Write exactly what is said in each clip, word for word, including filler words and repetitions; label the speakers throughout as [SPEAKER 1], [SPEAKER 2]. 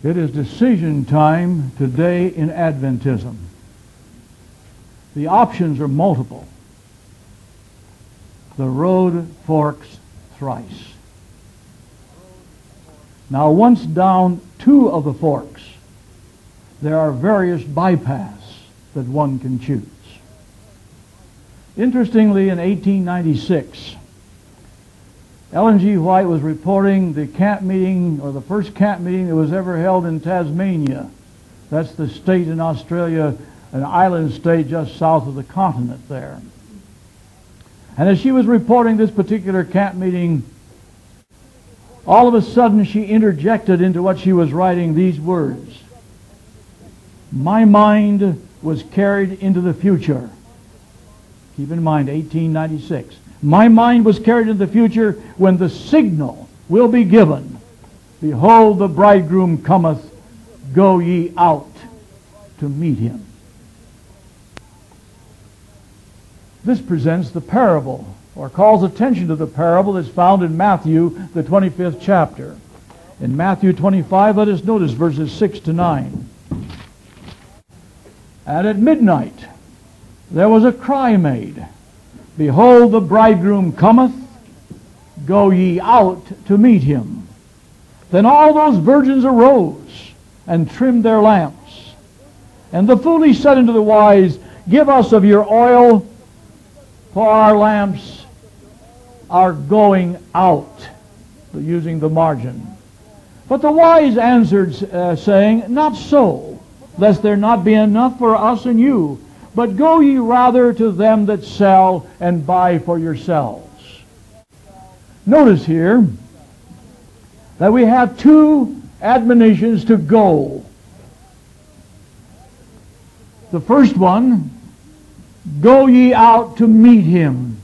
[SPEAKER 1] It is decision time today in Adventism. The options are multiple. The road forks thrice. Now, once down two of the forks, there are various bypaths that one can choose. Interestingly, in eighteen ninety-six, Ellen G. White was reporting the camp meeting, or the first camp meeting that was ever held in Tasmania. That's the state in Australia, an island state just south of the continent there. And as she was reporting this particular camp meeting, all of a sudden she interjected into what she was writing these words: "My mind was carried into the future." Keep in mind, eighteen ninety-six. "My mind was carried into the future when the signal will be given. Behold, the bridegroom cometh, go ye out to meet him." This presents the parable, or calls attention to the parable that's found in Matthew, the twenty-fifth chapter. In Matthew twenty-five, let us notice verses six to nine. "And at midnight there was a cry made, Behold, the bridegroom cometh, go ye out to meet him. Then all those virgins arose and trimmed their lamps. And the foolish said unto the wise, Give us of your oil, for our lamps are going out," using the margin. "But the wise answered, uh, saying, Not so, lest there not be enough for us and you. But go ye rather to them that sell, and buy for yourselves." Notice here that we have two admonitions to go. The first one, go ye out to meet him.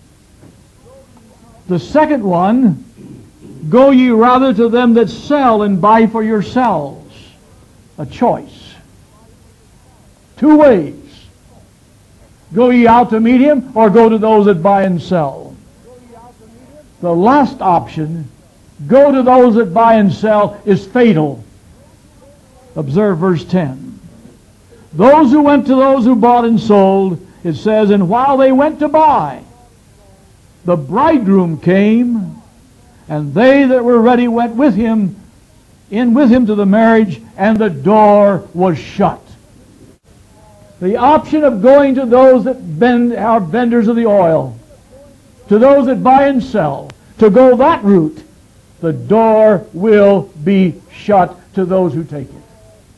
[SPEAKER 1] The second one, go ye rather to them that sell, and buy for yourselves. A choice. Two ways. Go ye out to meet him, or go to those that buy and sell. The last option, go to those that buy and sell, is fatal. Observe verse ten. "Those who went to those who bought and sold," it says, "and while they went to buy, the bridegroom came, and they that were ready went with him, in with him to the marriage, and the door was shut." The option of going to those that vend, are vendors of the oil, to those that buy and sell, to go that route, the door will be shut to those who take it.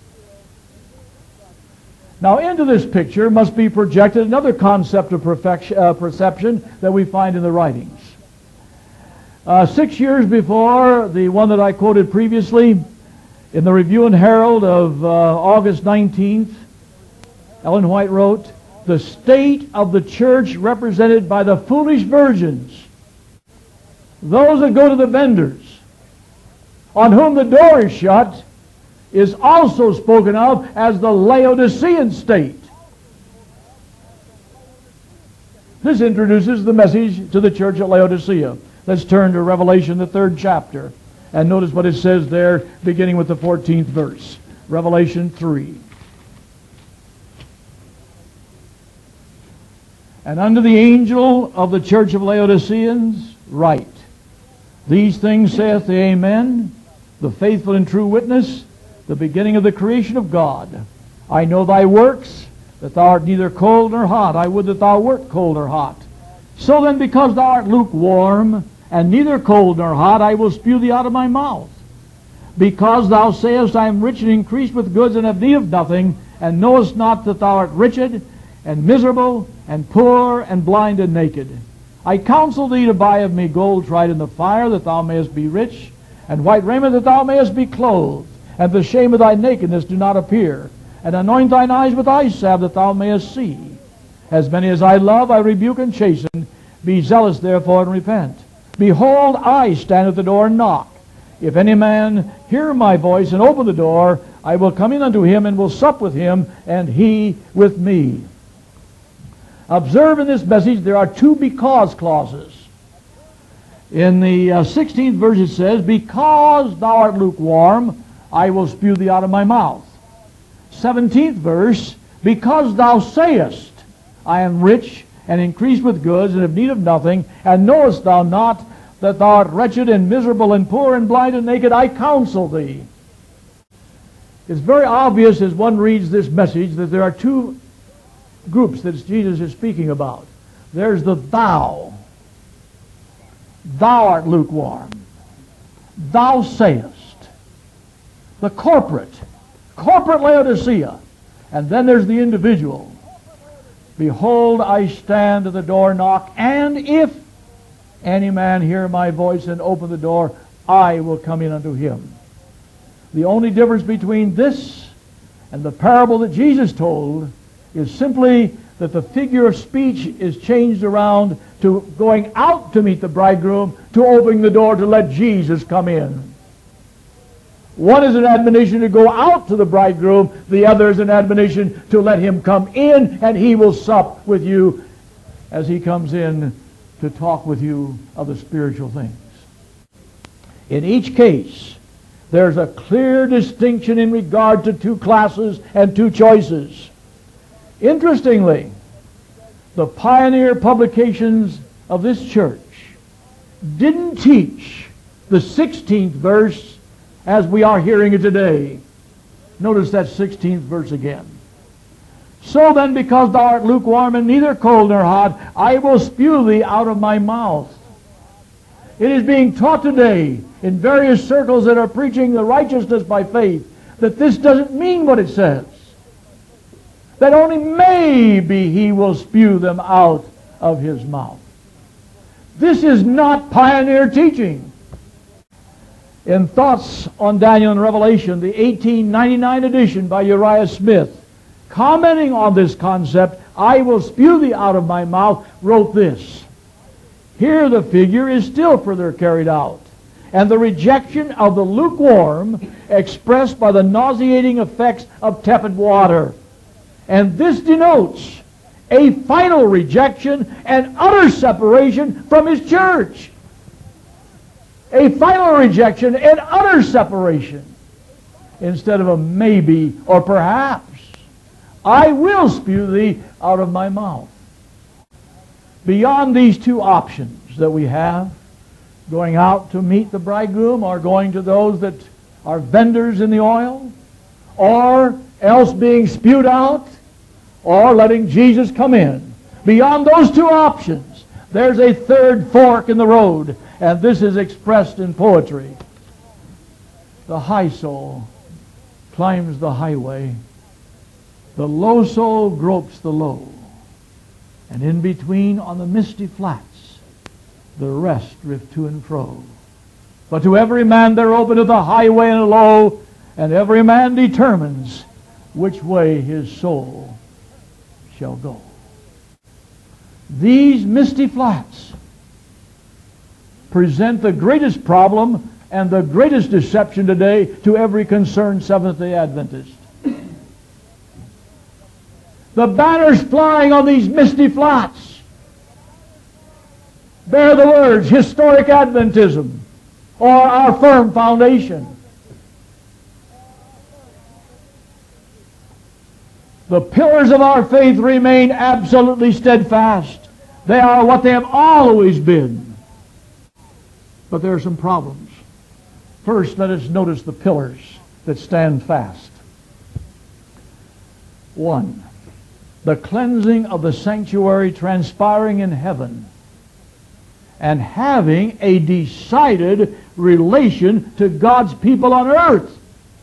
[SPEAKER 1] Now, into this picture must be projected another concept of perfection, uh, perception that we find in the writings. Uh, six years before the one that I quoted previously, in the Review and Herald of uh, August nineteenth, Ellen White wrote, "The state of the church represented by the foolish virgins, those that go to the vendors, on whom the door is shut, is also spoken of as the Laodicean state." This introduces the message to the church at Laodicea. Let's turn to Revelation, the third chapter, and notice what it says there, beginning with the fourteenth verse. Revelation three. "And unto the angel of the church of Laodiceans write, These things saith the Amen, the faithful and true witness, the beginning of the creation of God. I know thy works, that thou art neither cold nor hot. I would that thou wert cold or hot. So then, because thou art lukewarm, and neither cold nor hot, I will spew thee out of my mouth. Because thou sayest, I am rich and increased with goods, and have need of nothing, and knowest not that thou art wretched, and miserable, and poor, and blind, and naked. I counsel thee to buy of me gold tried in the fire, that thou mayest be rich, and white raiment, that thou mayest be clothed, and the shame of thy nakedness do not appear. And anoint thine eyes with eye salve, that thou mayest see. As many as I love, I rebuke and chasten. Be zealous therefore, and repent. Behold, I stand at the door and knock. If any man hear my voice and open the door, I will come in unto him, and will sup with him, and he with me." Observe in this message there are two because clauses. In the uh, sixteenth verse it says, "Because thou art lukewarm, I will spew thee out of my mouth. seventeenth verse, because thou sayest, I am rich and increased with goods and have need of nothing, and knowest thou not that thou art wretched and miserable and poor and blind and naked, I counsel thee. It's very obvious as one reads this message that there are two groups that Jesus is speaking about. There's the thou. Thou art lukewarm. Thou sayest. The corporate. Corporate Laodicea. And then there's the individual. Behold, I stand at the door and knock, and if any man hear my voice and open the door, I will come in unto him. The only difference between this and the parable that Jesus told is simply that the figure of speech is changed around to going out to meet the bridegroom, to opening the door to let Jesus come in. One is an admonition to go out to the bridegroom. The other is an admonition to let him come in, and he will sup with you as he comes in to talk with you of the spiritual things. In each case, there's a clear distinction in regard to two classes and two choices. Interestingly, the pioneer publications of this church didn't teach the sixteenth verse as we are hearing it today. Notice that sixteenth verse again. So then, because thou art lukewarm and neither cold nor hot, I will spew thee out of my mouth. It is being taught today in various circles that are preaching the righteousness by faith that this doesn't mean what it says. That only maybe he will spew them out of his mouth. This is not pioneer teaching. In Thoughts on Daniel and Revelation, the eighteen ninety-nine edition by Uriah Smith, commenting on this concept, I will spew thee out of my mouth, wrote this. Here the figure is still further carried out, and the rejection of the lukewarm expressed by the nauseating effects of tepid water. And this denotes a final rejection and utter separation from his church. A final rejection and utter separation instead of a maybe or perhaps. I will spew thee out of my mouth. Beyond these two options that we have, going out to meet the bridegroom or going to those that are vendors in the oil, or else being spewed out, or letting Jesus come in. Beyond those two options, there's a third fork in the road, and this is expressed in poetry. The high soul climbs the highway, the low soul gropes the low, and in between on the misty flats, the rest drift to and fro. But to every man there openeth a highway and a low, and every man determines which way his soul shall go. These misty flats present the greatest problem and the greatest deception today to every concerned Seventh-day Adventist. The banners flying on these misty flats bear the words historic Adventism or our firm foundation. The pillars of our faith remain absolutely steadfast. They are what they have always been. But there are some problems. First, let us notice the pillars that stand fast. One, the cleansing of the sanctuary transpiring in heaven and having a decided relation to God's people on earth.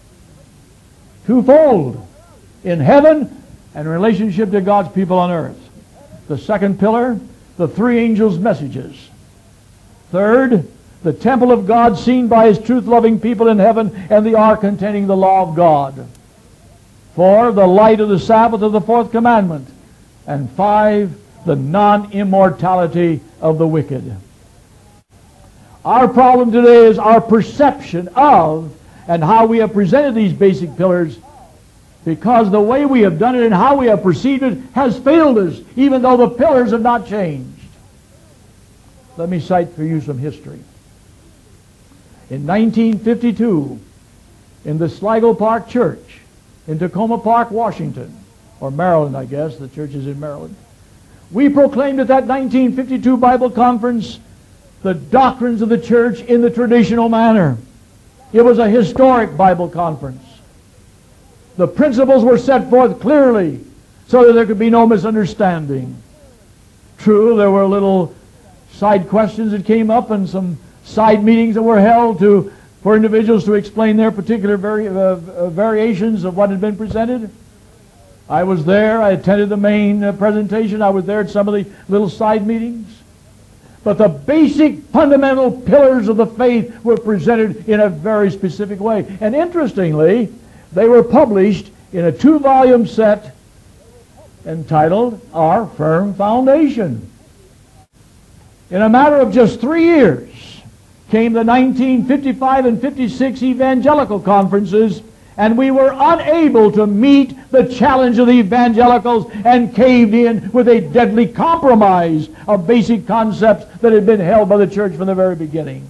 [SPEAKER 1] Twofold. In heaven and relationship to God's people on earth. The second pillar, the three angels' messages. Third, the temple of God seen by his truth-loving people in heaven, and the ark containing the law of God. Four, the light of the Sabbath of the fourth commandment. And five, the non-immortality of the wicked. Our problem today is our perception of and how we have presented these basic pillars, because the way we have done it and how we have perceived it has failed us, even though the pillars have not changed. Let me cite for you some history. In nineteen fifty-two, in the Sligo Park Church in Tacoma Park, Washington, or Maryland, I guess. The church is in Maryland. We proclaimed at that nineteen fifty-two Bible conference the doctrines of the church in the traditional manner. It was a historic Bible conference. The principles were set forth clearly so that there could be no misunderstanding. True, there were little side questions that came up and some side meetings that were held to for individuals to explain their particular vari- uh, uh, variations of what had been presented. I was there. I attended the main uh, presentation. I was there at some of the little side meetings. But the basic fundamental pillars of the faith were presented in a very specific way. And interestingly, they were published in a two-volume set entitled Our Firm Foundation. In a matter of just three years came the nineteen fifty-five and fifty-six evangelical conferences, and we were unable to meet the challenge of the evangelicals and caved in with a deadly compromise of basic concepts that had been held by the church from the very beginning.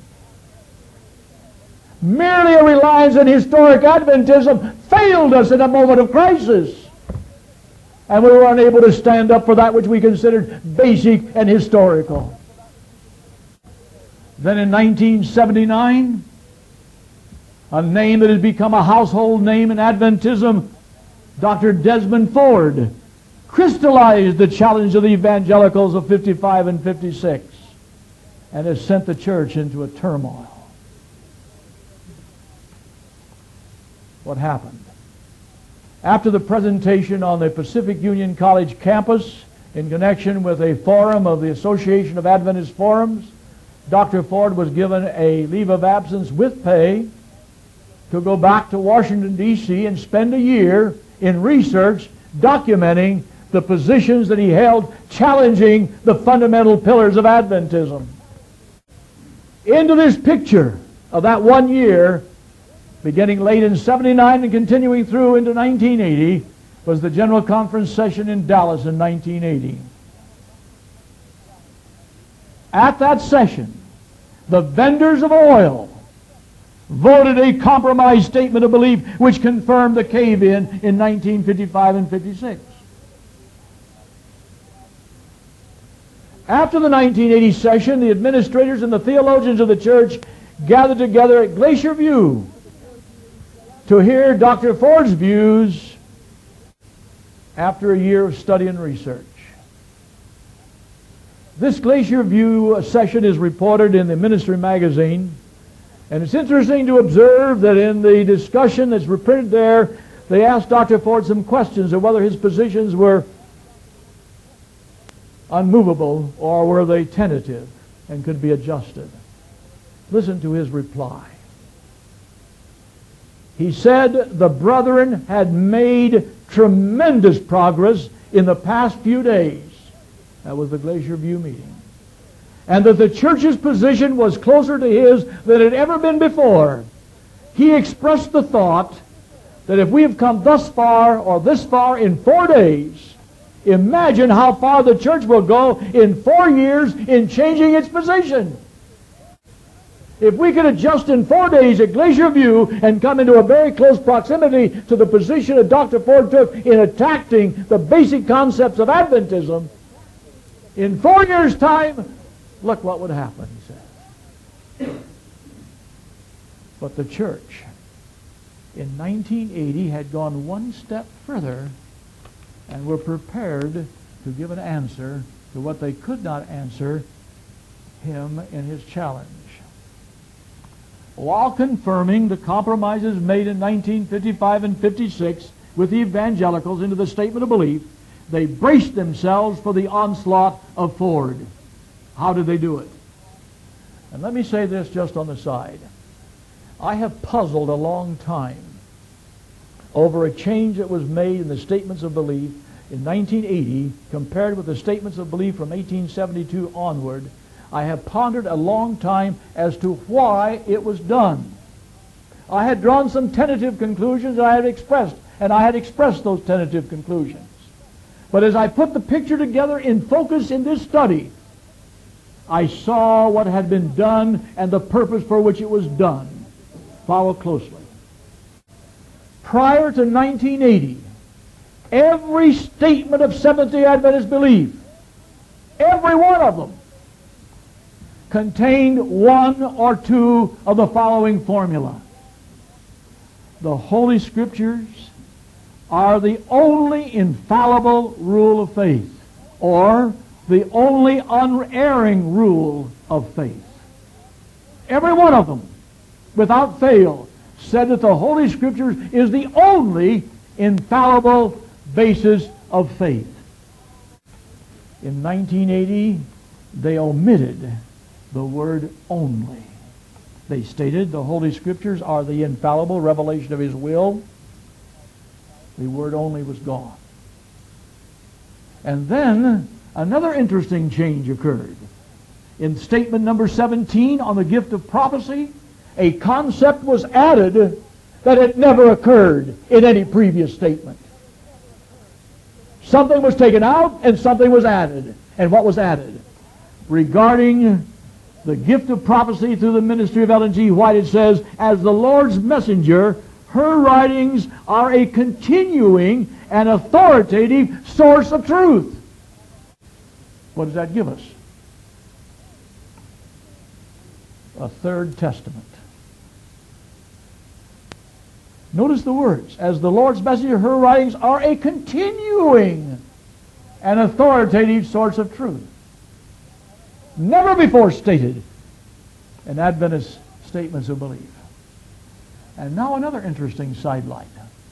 [SPEAKER 1] Merely a reliance on historic Adventism failed us in a moment of crisis. And we were unable to stand up for that which we considered basic and historical. Then in nineteen seventy-nine, a name that has become a household name in Adventism, Doctor Desmond Ford, crystallized the challenge of the evangelicals of fifty-five and fifty-six and has sent the church into a turmoil. What happened? After the presentation on the Pacific Union College campus in connection with a forum of the Association of Adventist Forums, Doctor Ford was given a leave of absence with pay to go back to Washington, D C and spend a year in research documenting the positions that he held, challenging the fundamental pillars of Adventism. Into this picture of that one year, beginning late in seventy-nine and continuing through into nineteen eighty, was the General Conference session in Dallas in nineteen eighty. At that session, the vendors of oil voted a compromise statement of belief which confirmed the cave-in in nineteen fifty-five and fifty-six. After the nineteen eighty session, the administrators and the theologians of the church gathered together at Glacier View to hear Doctor Ford's views after a year of study and research. This Glacier View session is reported in the Ministry magazine, and it's interesting to observe that in the discussion that's reprinted there, they asked Doctor Ford some questions of whether his positions were unmovable or were they tentative and could be adjusted. Listen to his reply. He said the brethren had made tremendous progress in the past few days. That was the Glacier View meeting. And that the church's position was closer to his than it had ever been before. He expressed the thought that if we have come thus far or this far in four days, imagine how far the church will go in four years in changing its position. If we could adjust in four days at Glacier View and come into a very close proximity to the position that Doctor Ford took in attacking the basic concepts of Adventism, in four years' time, look what would happen, he said. But the church in nineteen eighty had gone one step further and were prepared to give an answer to what they could not answer him in his challenge. While confirming the compromises made in nineteen fifty-five and fifty-six with the evangelicals into the statement of belief, they braced themselves for the onslaught of Ford. How did they do it? And let me say this just on the side. I have puzzled a long time over a change that was made in the statements of belief in nineteen eighty compared with the statements of belief from eighteen seventy-two onward. I have pondered a long time as to why it was done. I had drawn some tentative conclusions I had expressed, and I had expressed those tentative conclusions. But as I put the picture together in focus in this study, I saw what had been done and the purpose for which it was done. Follow closely. prior to nineteen eighty, every statement of Seventh-day Adventist belief, every one of them, contained one or two of the following formula. The Holy Scriptures are the only infallible rule of faith, or the only unerring rule of faith. Every one of them, without fail, said that the Holy Scriptures is the only infallible basis of faith. In nineteen eighty, they omitted the word only. They stated the Holy Scriptures are the infallible revelation of His will. The word only was gone. And then another interesting change occurred. In statement number seventeen on the gift of prophecy, a concept was added that had never occurred in any previous statement. Something was taken out and something was added. And what was added? Regarding the gift of prophecy through the ministry of Ellen G. White, it says, as the Lord's messenger, her writings are a continuing and authoritative source of truth. What does that give us? A third testament. Notice the words. As the Lord's messenger, her writings are a continuing and authoritative source of truth. Never before stated in Adventist statements of belief. And now another interesting sidelight.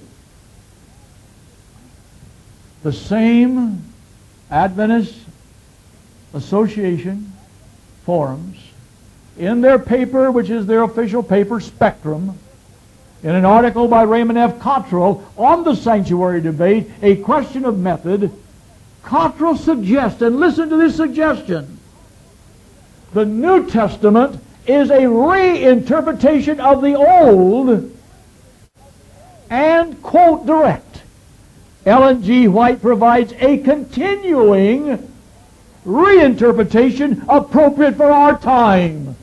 [SPEAKER 1] The same Adventist Association forums, in their paper, which is their official paper, Spectrum, in an article by Raymond F. Cottrell on the sanctuary debate, A Question of Method, Cottrell suggests, and listen to this suggestion, the New Testament is a reinterpretation of the Old and, quote, direct. Ellen G. White provides a continuing reinterpretation appropriate for our time,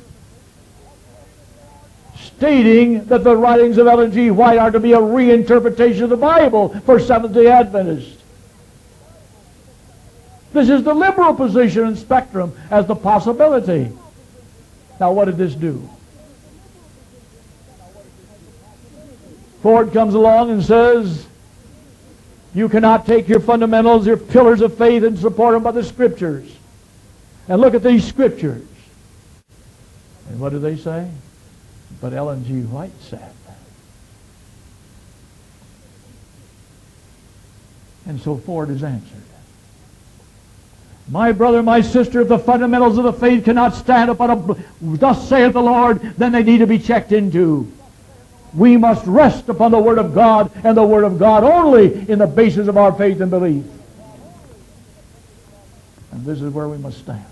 [SPEAKER 1] stating that the writings of Ellen G. White are to be a reinterpretation of the Bible for Seventh-day Adventists. This is the liberal position in Spectrum as the possibility. Now, what did this do? Ford comes along and says, you cannot take your fundamentals, your pillars of faith, and support them by the Scriptures. And look at these Scriptures. And what do they say? But Ellen G. White said. And so Ford is answered. My brother, my sister, if the fundamentals of the faith cannot stand upon a thus saith the Lord, then they need to be checked into. We must rest upon the Word of God and the Word of God only in the basis of our faith and belief. And this is where we must stand.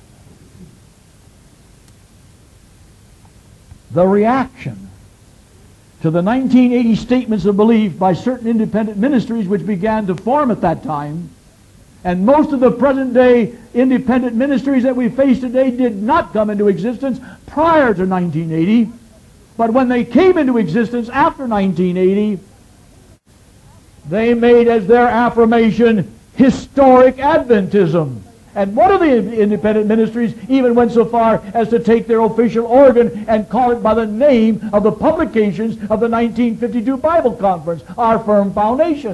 [SPEAKER 1] The reaction to the nineteen eighty statements of belief by certain independent ministries which began to form at that time, and most of the present-day independent ministries that we face today did not come into existence prior to nineteen eighty, but when they came into existence after nineteen eighty, they made as their affirmation historic Adventism. And one of the independent ministries even went so far as to take their official organ and call it by the name of the publications of the nineteen fifty-two Bible Conference, Our Firm Foundation.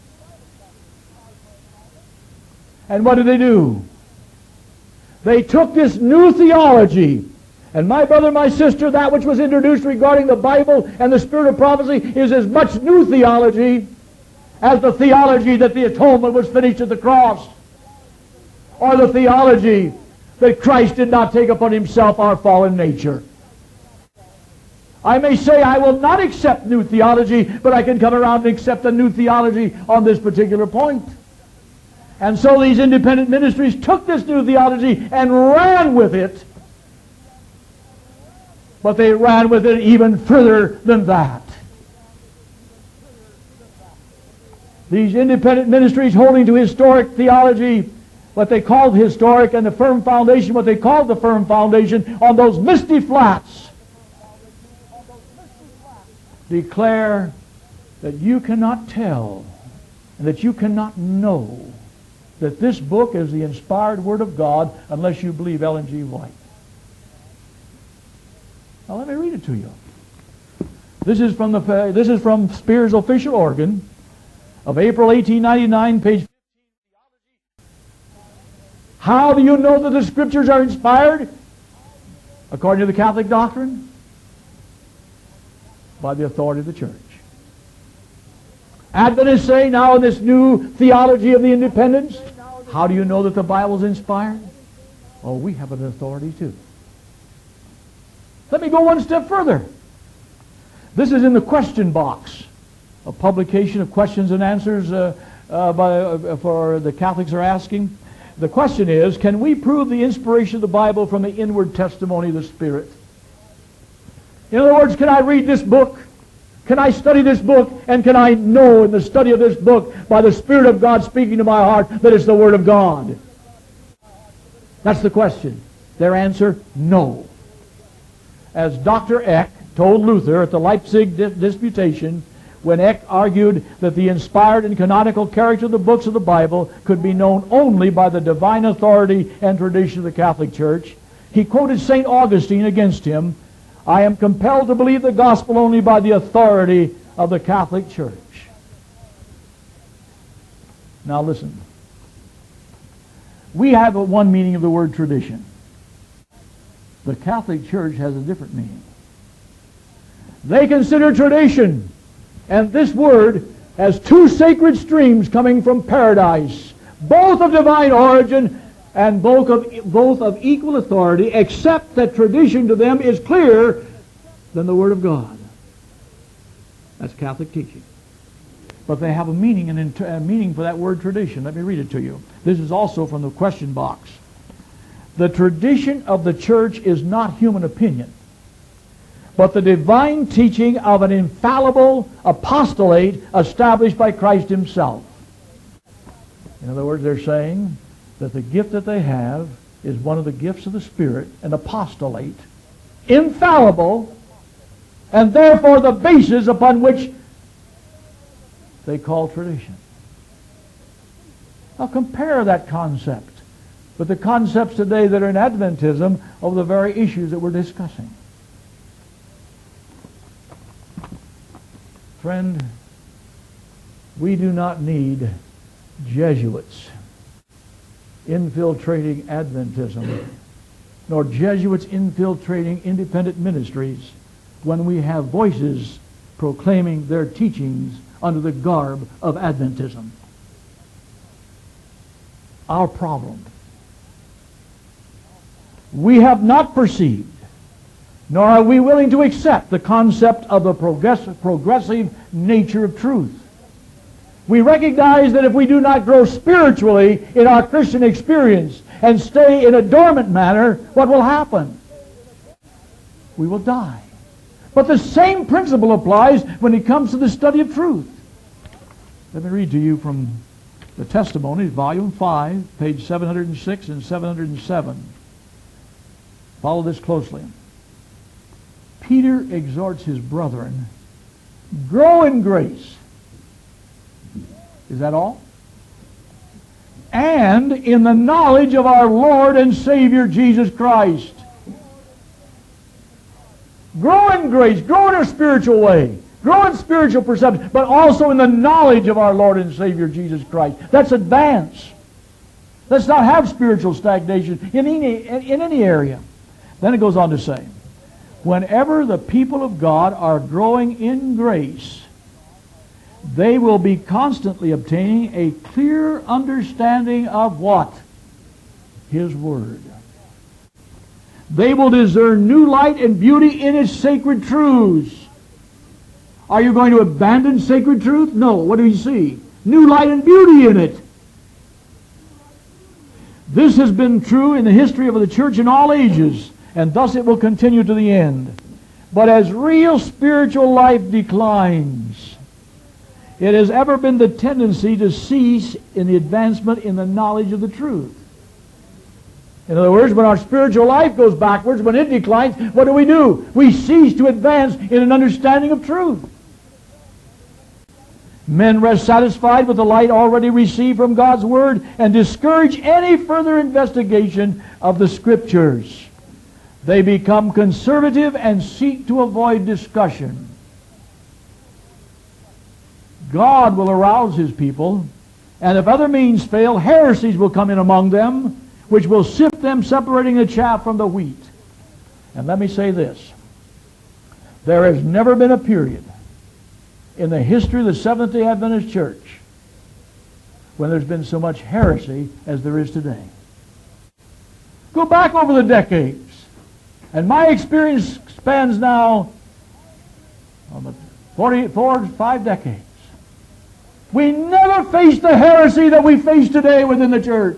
[SPEAKER 1] And what did they do? They took this new theology. And my brother, my sister, that which was introduced regarding the Bible and the spirit of prophecy is as much new theology as the theology that the atonement was finished at the cross, or the theology that Christ did not take upon himself our fallen nature. I may say I will not accept new theology, but I can come around and accept a new theology on this particular point. And so these independent ministries took this new theology and ran with it. But they ran with it even further than that. These independent ministries holding to historic theology, what they called historic, and the firm foundation, what they called the firm foundation, on those misty flats, declare that you cannot tell and that you cannot know that this book is the inspired Word of God unless you believe Ellen G. White. Now let me read it to you. This is from the this is from Spears' official organ of April eighteen ninety-nine, page. How do you know that the Scriptures are inspired? According to the Catholic doctrine, by the authority of the Church. Adventists say now in this new theology of the independence, how do you know that the Bible is inspired? Oh, we have an authority too. Let me go one step further. This is in the question box, a publication of questions and answers uh, uh, by, uh, for the Catholics are asking. The question is, can we prove the inspiration of the Bible from the inward testimony of the Spirit? In other words, can I read this book? Can I study this book? And can I know in the study of this book, by the Spirit of God speaking to my heart, that it's the Word of God? That's the question. Their answer, no. As Doctor Eck told Luther at the Leipzig Disputation, when Eck argued that the inspired and canonical character of the books of the Bible could be known only by the divine authority and tradition of the Catholic Church, he quoted Saint Augustine against him, I am compelled to believe the gospel only by the authority of the Catholic Church. Now listen. We have a one meaning of the word tradition. The Catholic Church has a different meaning. They consider tradition, and this word has two sacred streams coming from paradise, both of divine origin and both of, both of equal authority, except that tradition to them is clearer than the Word of God. That's Catholic teaching. But they have a meaning, and a meaning for that word tradition. Let me read it to you. This is also from the question box. The tradition of the church is not human opinion, but the divine teaching of an infallible apostolate established by Christ Himself. In other words, they're saying that the gift that they have is one of the gifts of the Spirit, an apostolate, infallible, and therefore the basis upon which they call tradition. Now compare that concept with the concepts today that are in Adventism of the very issues that we're discussing. Friend, we do not need Jesuits infiltrating Adventism, nor Jesuits infiltrating independent ministries when we have voices proclaiming their teachings under the garb of Adventism. Our problem. We have not perceived, nor are we willing to accept the concept of the progressive, progressive nature of truth. We recognize that if we do not grow spiritually in our Christian experience and stay in a dormant manner, what will happen? We will die. But the same principle applies when it comes to the study of truth. Let me read to you from the Testimonies, Volume five, page seven hundred six and seven hundred seven. Follow this closely. Peter exhorts his brethren, grow in grace. Is that all? And in the knowledge of our Lord and Savior Jesus Christ. Grow in grace, grow in a spiritual way, grow in spiritual perception, but also in the knowledge of our Lord and Savior Jesus Christ. That's advance. Let's not have spiritual stagnation in any, in any area. Then it goes on to say, whenever the people of God are growing in grace, they will be constantly obtaining a clear understanding of what? His Word. They will discern new light and beauty in its sacred truths. Are you going to abandon sacred truth? No. What do you see? New light and beauty in it. This has been true in the history of the church in all ages, and thus it will continue to the end. But as real spiritual life declines, it has ever been the tendency to cease in the advancement in the knowledge of the truth. In other words, when our spiritual life goes backwards, when it declines, what do we do? We cease to advance in an understanding of truth. Men rest satisfied with the light already received from God's Word and discourage any further investigation of the Scriptures. They become conservative and seek to avoid discussion. God will arouse His people, and if other means fail, heresies will come in among them, which will sift them, separating the chaff from the wheat. And let me say this. There has never been a period in the history of the Seventh-day Adventist Church when there's been so much heresy as there is today. Go back over the decades, and my experience spans now um, forty, four, five decades. We never faced the heresy that we face today within the church.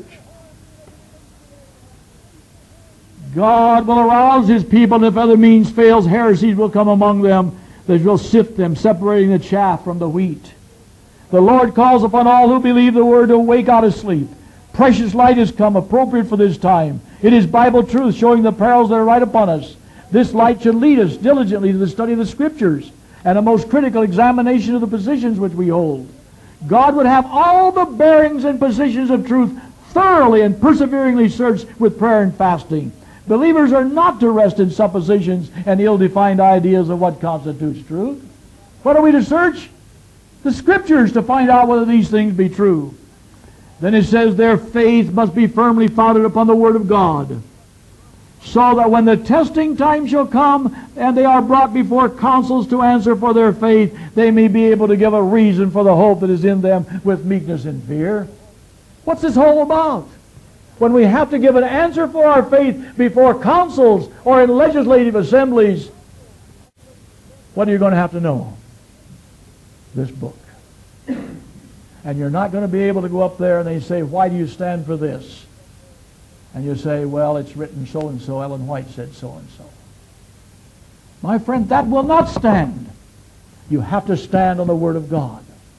[SPEAKER 1] God will arouse His people, and if other means fails, heresies will come among them that will sift them, separating the chaff from the wheat. The Lord calls upon all who believe the Word to wake out of sleep. Precious light has come, appropriate for this time. It is Bible truth showing the perils that are right upon us. This light should lead us diligently to the study of the Scriptures and a most critical examination of the positions which we hold. God would have all the bearings and positions of truth thoroughly and perseveringly searched with prayer and fasting. Believers are not to rest in suppositions and ill-defined ideas of what constitutes truth. What are we to search? The Scriptures, to find out whether these things be true. Then it says their faith must be firmly founded upon the Word of God, so that when the testing time shall come and they are brought before councils to answer for their faith, they may be able to give a reason for the hope that is in them with meekness and fear. What's this whole about? When we have to give an answer for our faith before councils or in legislative assemblies, what are you going to have to know? This book. And you're not going to be able to go up there and they say, why do you stand for this? And you say, well, it's written so-and-so, Ellen White said so-and-so. My friend, that will not stand. You have to stand on the Word of God.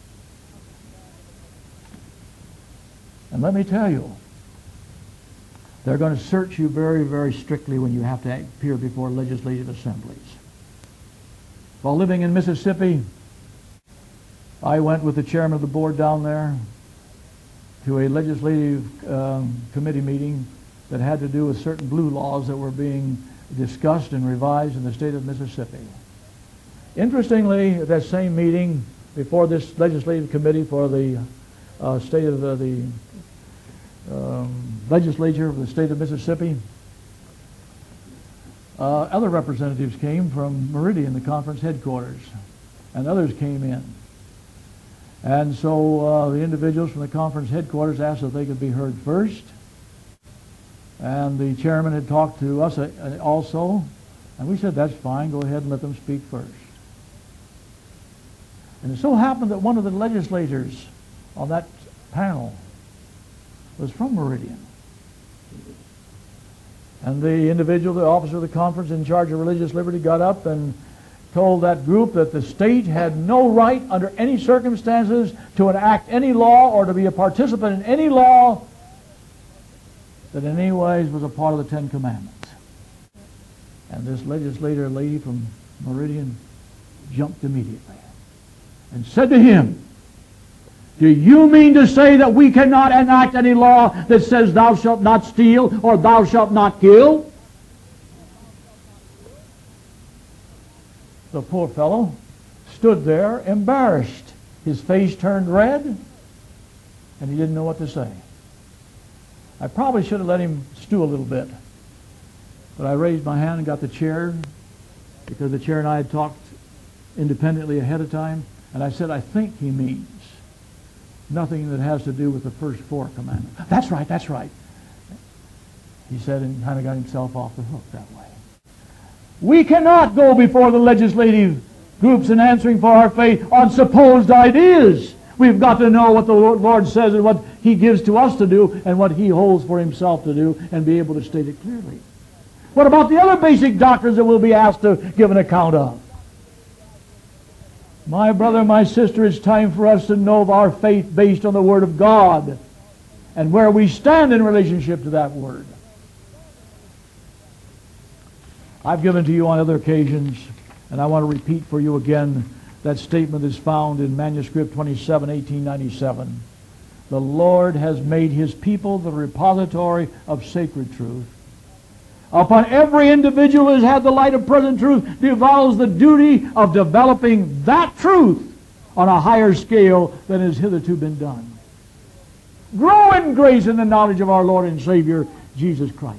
[SPEAKER 1] And let me tell you, they're going to search you very, very strictly when you have to appear before legislative assemblies. While living in Mississippi, I went with the chairman of the board down there to a legislative um, committee meeting that had to do with certain blue laws that were being discussed and revised in the state of Mississippi. Interestingly, at that same meeting, before this legislative committee for the uh, state of uh, the um, legislature of the state of Mississippi, uh, other representatives came from Meridian, the conference headquarters, and others came in. And so uh, the individuals from the conference headquarters asked if they could be heard first. And the chairman had talked to us also, and we said, that's fine, go ahead and let them speak first. And it so happened that one of the legislators on that panel was from Meridian. And the individual, the officer of the conference in charge of religious liberty, got up and told that group that the state had no right under any circumstances to enact any law or to be a participant in any law that in any ways was a part of the Ten Commandments. And this legislator lady from Meridian jumped immediately and said to him, do you mean to say that we cannot enact any law that says thou shalt not steal or thou shalt not kill? The poor fellow stood there embarrassed. His face turned red, and he didn't know what to say. I probably should have let him stew a little bit. But I raised my hand and got the chair, because the chair and I had talked independently ahead of time, and I said, I think he means nothing that has to do with the first four commandments. That's right, that's right. He said, and kind of got himself off the hook that way. We cannot go before the legislative groups in answering for our faith on supposed ideas. We've got to know what the Lord says and what He gives to us to do and what He holds for Himself to do and be able to state it clearly. What about the other basic doctrines that we'll be asked to give an account of? My brother, my sister, it's time for us to know of our faith based on the Word of God and where we stand in relationship to that Word. I've given to you on other occasions, and I want to repeat for you again, That statement is found in manuscript twenty-seven, eighteen ninety-seven. The Lord has made His people the repository of sacred truth. Upon every individual who has had the light of present truth devolves the duty of developing that truth on a higher scale than has hitherto been done. Grow in grace and the knowledge of our Lord and Savior, Jesus Christ.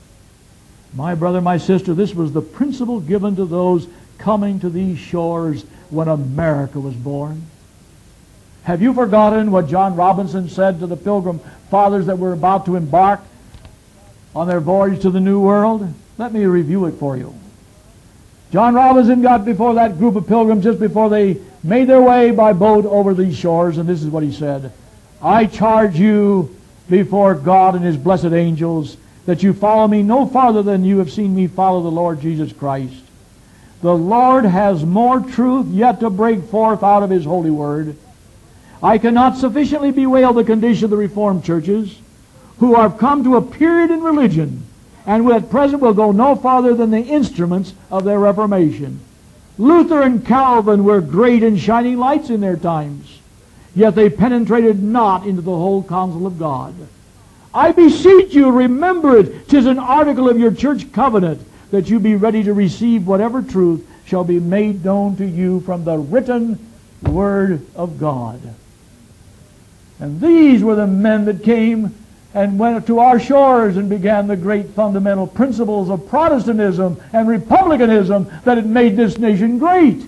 [SPEAKER 1] My brother, my sister, this was the principle given to those coming to these shores when America was born. Have you forgotten what John Robinson said to the Pilgrim Fathers that were about to embark on their voyage to the New World? Let me review it for you. John Robinson got before that group of pilgrims just before they made their way by boat over these shores, and this is what he said. I charge you before God and His blessed angels that you follow me no farther than you have seen me follow the Lord Jesus Christ. The Lord has more truth yet to break forth out of His holy word. I cannot sufficiently bewail the condition of the Reformed churches, who have come to a period in religion and who at present will go no farther than the instruments of their Reformation. Luther and Calvin were great and shining lights in their times, yet they penetrated not into the whole counsel of God. I beseech you, remember it. 'Tis an article of your church covenant that you be ready to receive whatever truth shall be made known to you from the written Word of God. And these were the men that came and went to our shores and began the great fundamental principles of Protestantism and Republicanism that had made this nation great.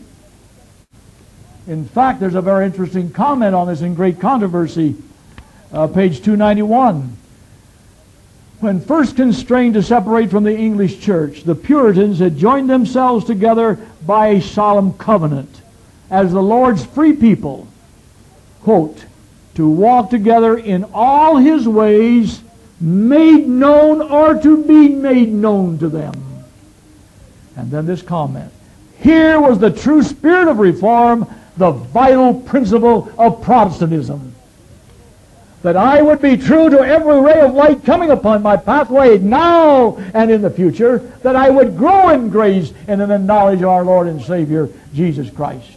[SPEAKER 1] In fact, there's a very interesting comment on this in Great Controversy, uh, page two ninety-one. When first constrained to separate from the English church, the Puritans had joined themselves together by a solemn covenant as the Lord's free people, quote, to walk together in all His ways, made known or to be made known to them. And then this comment. Here was the true spirit of reform, the vital principle of Protestantism. That I would be true to every ray of light coming upon my pathway now and in the future, that I would grow in grace and in the knowledge of our Lord and Savior, Jesus Christ.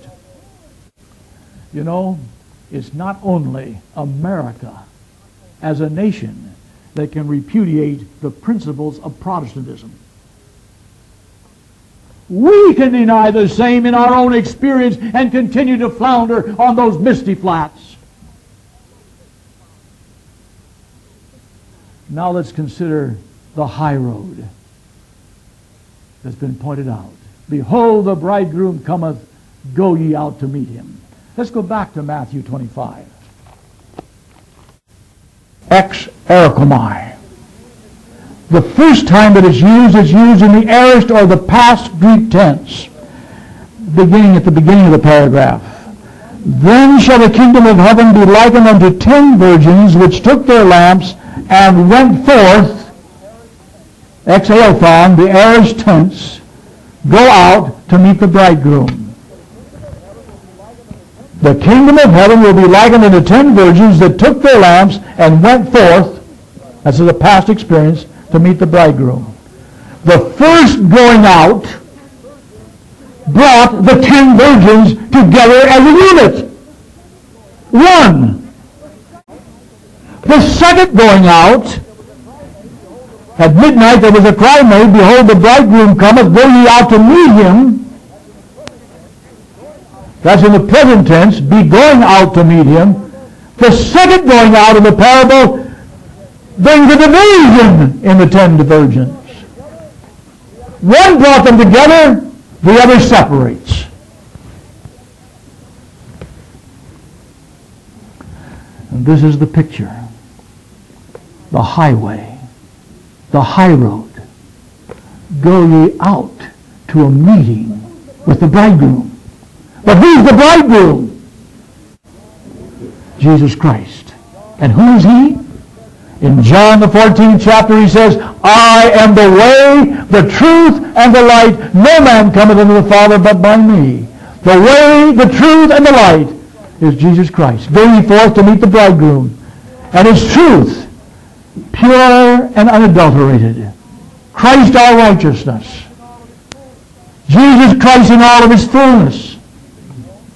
[SPEAKER 1] You know, it's not only America as a nation that can repudiate the principles of Protestantism. We can deny the same in our own experience and continue to flounder on those misty flats. Now let's consider the high road that's been pointed out. Behold, the bridegroom cometh, go ye out to meet him. Let's go back to Matthew twenty-five. Ex erchomai. The first time that it's used, it's used in the aorist or the past Greek tense, beginning at the beginning of the paragraph. Then shall the kingdom of heaven be likened unto ten virgins which took their lamps and went forth, ex aorthon, the aorist tense, go out to meet the bridegroom. The kingdom of heaven will be likened unto ten virgins that took their lamps and went forth, that's the past experience, to meet the bridegroom. The first going out brought the ten virgins together as a unit. One. The second going out, at midnight there was a cry made, behold, the bridegroom cometh, go ye out to meet him. That's in the present tense, be going out to meet him. The second going out of the parable brings a division in the ten virgins. One brought them together, the other separates. And this is the picture. The highway, the high road. Go ye out to a meeting with the bridegroom. But who's the bridegroom? Jesus Christ. And who is he? In John the fourteenth chapter he says, I am the way, the truth, and the light. No man cometh unto the Father but by me. The way, the truth, and the light is Jesus Christ. Go ye forth to meet the bridegroom. And his truth, pure and unadulterated. Christ our righteousness. Jesus Christ in all of his fullness.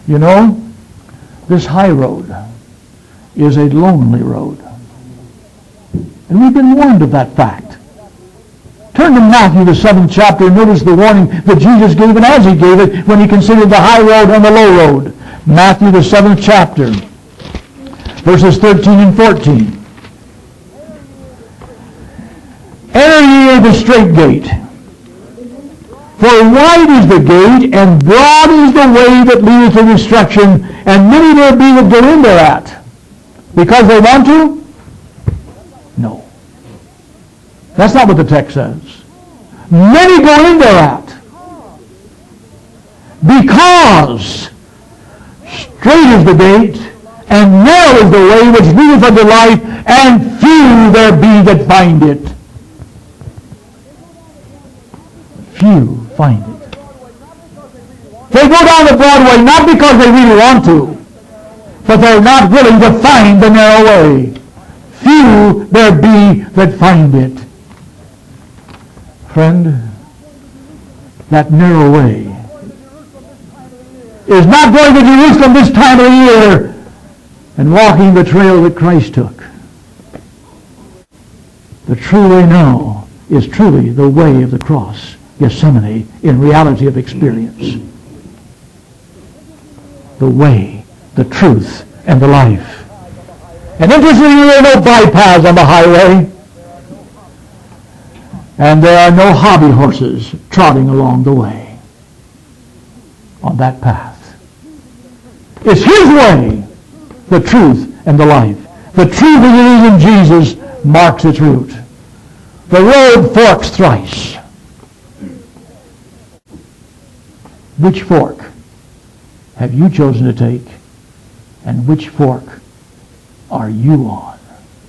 [SPEAKER 1] You know, this high road is a lonely road. And we've been warned of that fact. Turn to Matthew, the seventh chapter, and notice the warning that Jesus gave, and as he gave it, when he considered the high road and the low road. Matthew, the seventh chapter, verses thirteen and fourteen. Enter ye the straight gate. For wide is the gate, and broad is the way that leadeth to destruction, and many there be that go in thereat. Because they want to? No. That's not what the text says. Many go in thereat. Because straight is the gate, and narrow is the way which leadeth unto life, and few there be that find it. Few find it. They go down the broad way not because they really want to, but they're not willing to find the narrow way. Few there be that find it. Friend, that narrow way is not going to Jerusalem this time of the year and walking the trail that Christ took. The true way now is truly the way of the cross, Gethsemane, in reality of experience. The way, the truth, and the life. And interestingly, there are no bypaths on the highway. And there are no hobby horses trotting along the way on that path. It's his way, the truth and the life. The truth as it is in Jesus marks its route. The road forks thrice. Which fork have you chosen to take, and which fork are you on?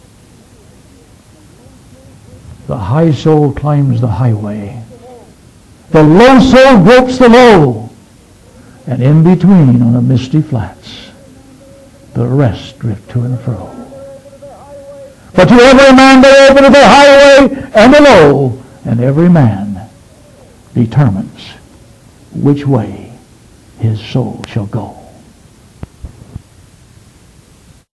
[SPEAKER 1] The high soul climbs the highway. The low soul gropes the low. And in between, on the misty flats, the rest drift to and fro. But to every man that openeth the highway and the low, and every man determines which way his soul shall go.